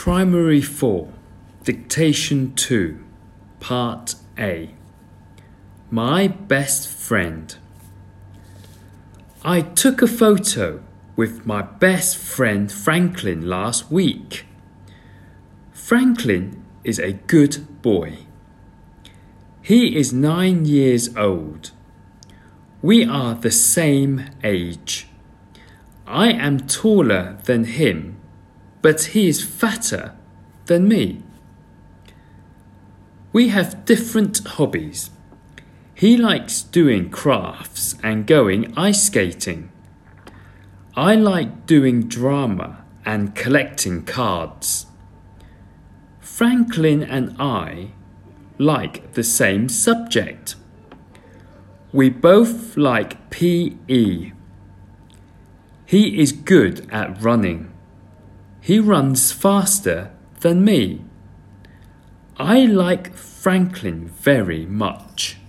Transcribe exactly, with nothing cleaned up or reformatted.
Primary four, Dictation two, Part A. My best friend. I took a photo with my best friend Franklin last week. Franklin is a good boy. He is nine years old. We are the same age. I am taller than him, but he is fatter than me. We have different hobbies. He likes doing crafts and going ice skating. I like doing drama and collecting cards. Franklin and I like the same subject. We both like P E. He is good at running. He runs faster than me. I like Franklin very much.